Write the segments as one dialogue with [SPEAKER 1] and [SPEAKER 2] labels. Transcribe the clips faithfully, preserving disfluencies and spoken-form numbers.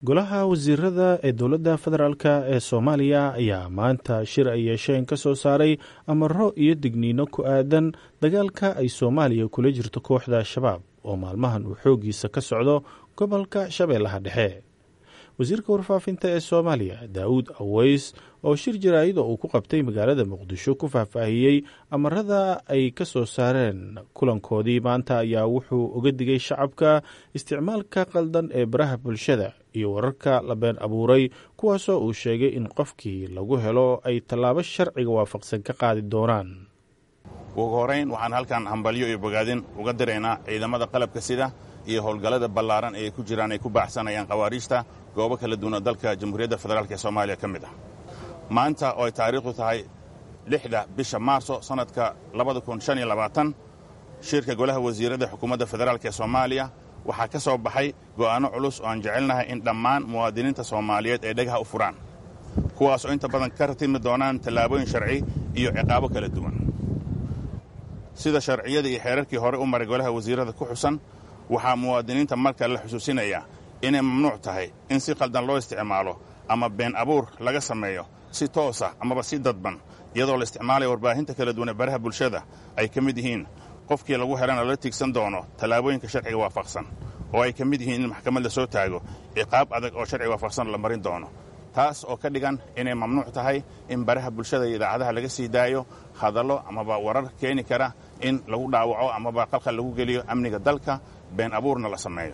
[SPEAKER 1] golaha wasiirada ee dowladda federaalk ee soomaaliya ayaa maanta shir ay yeesheen ka soo saaray amaro iyo digniino ku aadan dagaalka ay soomaaliya kula jirto kooxda al-shabaab oo maalmahan uu xooggiisa ka socdo gobolka shabeellaha dhexe wasiirka warfaafinta ee soomaaliya daawud aweys oo shir jaraa'ida uu ku qabtay magaalada muqdisho ku faahfaahiyey amarada ay ka soo saareen kulankoodii maanta ayaa wuxuu uga digay shacabka isticmaalka qaldan ee baraha bulshada iyo wararka la been abuuray kuwaasoo uu sheegay in qofkii lagu helo ay tallaabo sharciga waafaqsan ka qaadi doonaan
[SPEAKER 2] ugu horeyn waxaan halkan hambalyo iyo bogaadin uga diraynaa ciidamada qalabka sida iyo howlgallada ballaaran ee ku jiraan ay ku baaxsanayaan khawaariijta goobo kala duwan oo dalka jamhuuriyadda federaalk ee soomaaliya ka mid ah maanta oo ay taariikhdu tahay lixda bisha maarso sannadka labada kun shan iyo labaatan shirka golaha wasiirada xukuumadda federaalk ee soomaaliya waxaa ka soo baxay go'aanno culus oo aan jecelnahay in dhammaan muwaadiniinta soomaaliyeed ay dhagaha u furaan kuwaas oo inta badan ka ratimi doonaan tallaabooyin sharci iyo ciqaabo kala duwan sida sharciyada iyo xeerarkii hore u maray golaha wasiirada ku xusan waxaa muwaadiniinta marka la xusuusinayaa inay mamnuuc tahay in si qaldan loo isticmaalo ama been abuur laga sameeyo si toosa amaba si dadban iyadoo la isticmaalaya warbaahinta kala duwan ee baraha bulshada ay ka mid yihiin qofkii lagu helana la tigsan doono tallaabooyinka sharciga waafaqsan oo ay ka mid yihiin in maxkamad la soo taago ciqaab adag oo sharciga waafaqsan la marin doono taas oo ka dhigan inay mamnuuc tahay in baraha bulshada iyo idaacadaha laga sii daayo hadallo amaba warar keeni kara in lagu dhaawaco amaba qalqal lagu geliyo amniga dalka been abuurna la sameeyo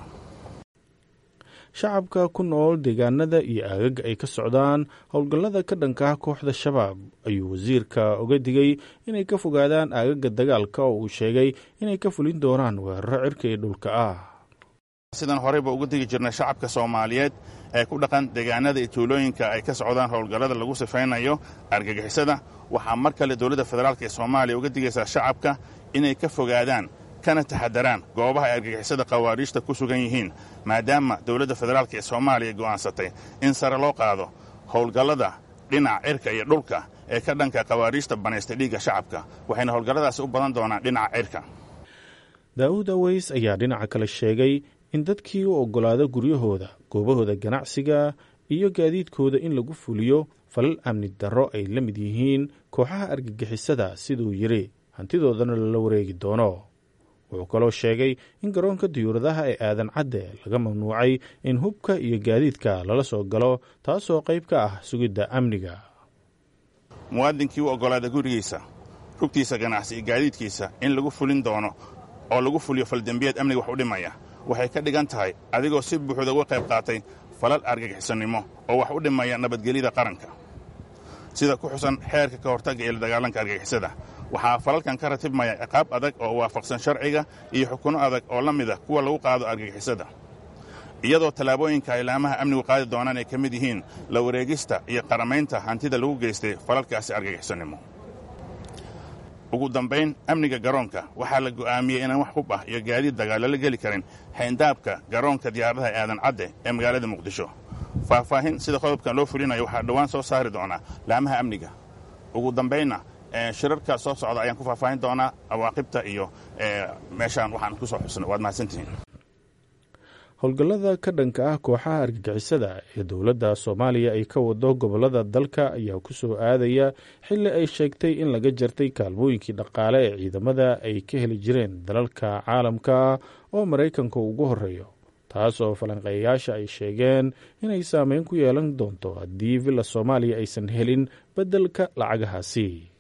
[SPEAKER 1] shacabka ku nool deegaanada iyo aagaga ay ka socdaan howlgallada ka dhanka kooxda shabaab ayuu wasiirka uga digay inay ka fogaadaan aagaga dagaalka oo uu sheegay inay ka fulin doonaan weeraro cirka iyo dhulka ah
[SPEAKER 2] sidan horeyba uga digi jirnay shacabka soomaaliyeed ee ku dhaqan deegaanada iyo tuulooyinka ay ka socdaan howlgallada lagu sifaynayo argagixisada waxaa mar kale dowladda federaalk ee soomaaliya uga digaysaa shacabka inay ka fogaadaan kana taxadaraan goobaha ay argagixisada khawaariijta ku sugan yihiin maadaama dowladda federaalk ee soomaaliya go'aansatay in sare loo qaado howlgallada dhinaca cirka iyo dhulka ee ka dhanka khawaariijta banaystay dhiigga shacabka waxayna howlgalladaasi u badan doonaan dhinaca cirka
[SPEAKER 1] daawud aweys ayaa dhinaca kale sheegay in dadkii u oggolaado guryahooda goobahooda ganacsiga iyo gaadiidkooda in lagu fuliyo falal amni darro ay la mid yihiin kooxaha argagixisada siduu yidhi hantidoodana lala wareegi doono wuxuu kaloo sheegay in garoonka diyuuradaha ee aadan cadde laga mamnuucay in hubka iyo gaadiidka lala soo galo taasoo qayb ka ah sugidda amniga
[SPEAKER 2] muwaadinkii u oggolaada gurigiisa rugtiisa ganacsi iyo gaadiidkiisa in lagu fulin doono oo lagu fuliyo faldembiyeed amniga wax u dhimaya waxay ka dhigan tahay adigoo si buuxda uga qayb qaatay falal argagixisannimo oo wax u dhimaya nabadgelyada qaranka sida ku xusan xeerka ka hortagga ee la dagaalanka argagixisada waxaa falalkan ka ratibmaya ciqaab adag oo waafaqsan sharciga iyo xukunno adag oo la mid ah kuwa lagu qaado argagixisada iyadoo tallaabooyinka ay laamaha amnigu qaadi doonaan ay ka mid yihiin la wareegista iyo qaramaynta hantida lagu geystay falalkaasi argagixisannimo ugu dambayn amniga garoonka waxaa la go'aamiyey inaan wax hub ah iyo gaadiid dagaal la geli karin xayndaabka garoonka diyaaradaha aadan cadde ee magaalada muqdisho faahfaahin sida qodobkan loo fulinayo waxaa dhowaan soo saari doonaa laamaha amniga ugu dambaynna shirarka soo socda ayaan ku faahfaahin doonaa awaaqibta iyo meeshaan waxaan ku soo xusnay waad mahadsantihiin
[SPEAKER 1] howlgallada ka dhanka ah kooxaha argagixisada ee dowladda soomaaliya ay ka wado gobollada dalka ayaa ku soo aadaya xilli ay sheegtay in laga jartay kaalmooyinkii dhaqaale ee ciidamada ay ka heli jireen dalalka caalamka oo maraykanka ugu horreeyo taas oo falanqeeyayaasha ay sheegeen inay saameyn ku yeelan doonto haddii villa soomaaliya aysan helin beddelka lacagahaasi